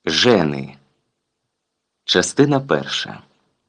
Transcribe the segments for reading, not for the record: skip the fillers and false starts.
Жени. Частина перша.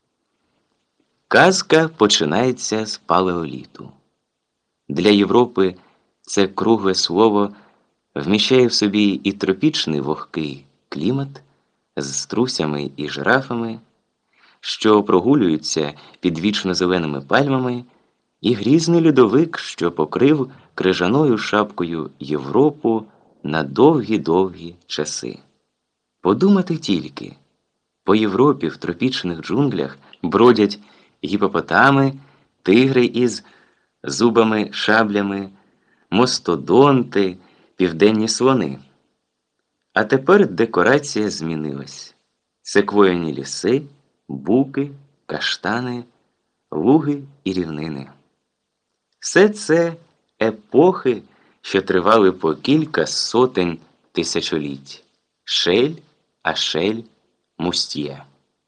Казка починається з палеоліту. Для Європи це кругле слово вміщає в собі і тропічний вогкий клімат з струсями і жирафами, що прогулюються під вічно-зеленими пальмами, і грізний льодовик, що покрив крижаною шапкою Європу на довгі-довгі часи. Подумати тільки, по Європі в тропічних джунглях бродять гіпопотами, тигри із зубами-шаблями, мастодонти, південні слони. А тепер декорація змінилась. Секвойні ліси, буки, каштани, луги і рівнини. Все це епохи, що тривали по кілька сотень тисячоліть. Шель, Ашель, Мустьє.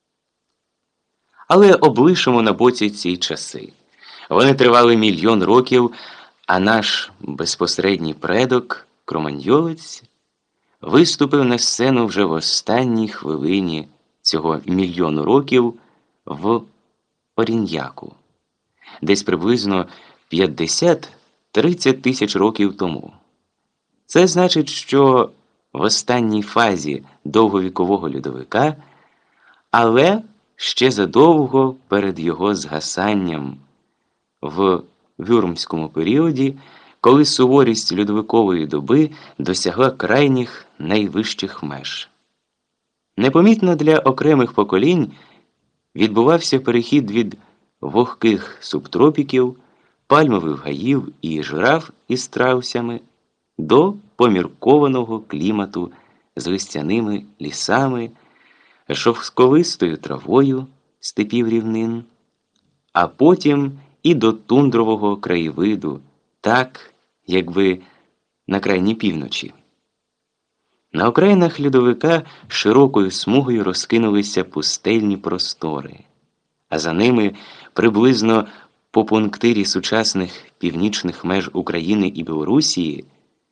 Але облишимо на боці ці часи. Вони тривали мільйон років, а наш безпосередній предок, кроманьйолець, виступив на сцену вже в останній хвилині цього мільйону років в Оріньяку, десь приблизно 50-30 тисяч років тому. Це значить, що в останній фазі довговікового льодовика, але ще задовго перед його згасанням в Вюрмському періоді, коли суворість льодовикової доби досягла крайніх найвищих меж. Непомітно для окремих поколінь відбувався перехід від вогких субтропіків, пальмових гаїв і жираф із страусями до поміркованого клімату з листяними лісами, шовковистою травою степів рівнин, а потім і до тундрового краєвиду, так, якби на крайній півночі. На окраїнах льодовика широкою смугою розкинулися пустельні простори, а за ними приблизно по пунктирі сучасних північних меж України і Білорусії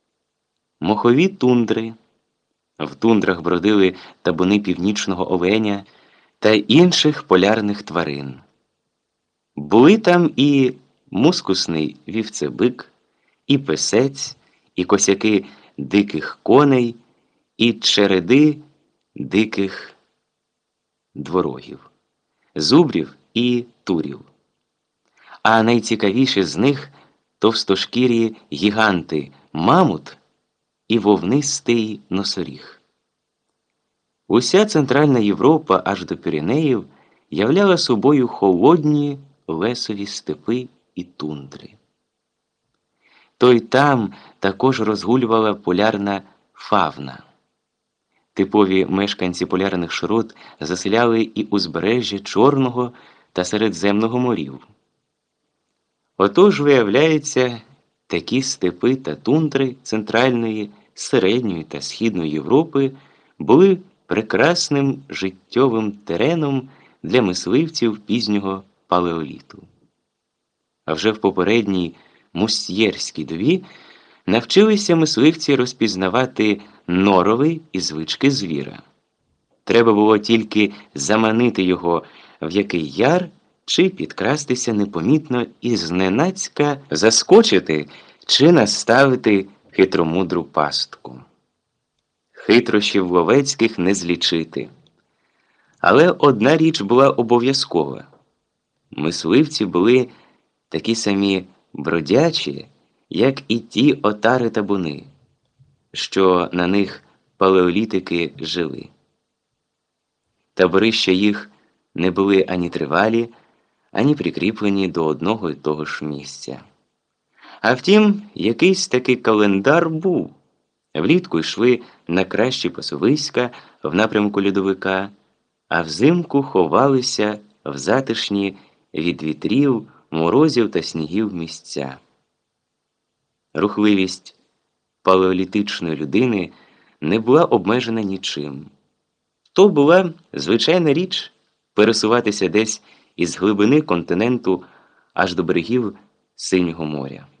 мохові тундри. В тундрах бродили табуни північного оленя та інших полярних тварин. Були там і мускусний вівцебик, і песець, і косяки диких коней, і череди диких дворогів, зубрів і турів. А найцікавіші з них товстошкірі гіганти мамут і вовнистий носоріг. Уся Центральна Європа аж до Піренеїв являла собою холодні лесові степи і тундри. То й там також розгулювала полярна фавна. Типові мешканці полярних широт заселяли і узбережжя Чорного та Середземного морів. Отож, виявляється, такі степи та тундри Центральної, Середньої та Східної Європи були прекрасним життєвим тереном для мисливців пізнього палеоліту. А вже в попередній мустьєрській добі навчилися мисливці розпізнавати норовий і звички звіра. Треба було тільки заманити його в який яр чи підкрастися непомітно і зненацька заскочити чи наставити хитромудру пастку. Хитрощів ловецьких не злічити. Але одна річ була обов'язкова. Мисливці були такі самі бродячі, як і ті отари-табуни, що на них палеолітики жили. Таборища їх не були ані тривалі, ані прикріплені до одного й того ж місця. А втім, якийсь такий календар був. Влітку йшли на кращі пасовиська в напрямку льодовика, а взимку ховалися в затишні від вітрів, морозів та снігів місця. Рухливість палеолітичної людини не була обмежена нічим. То була звичайна річ пересуватися десь із глибини континенту аж до берегів Синього моря.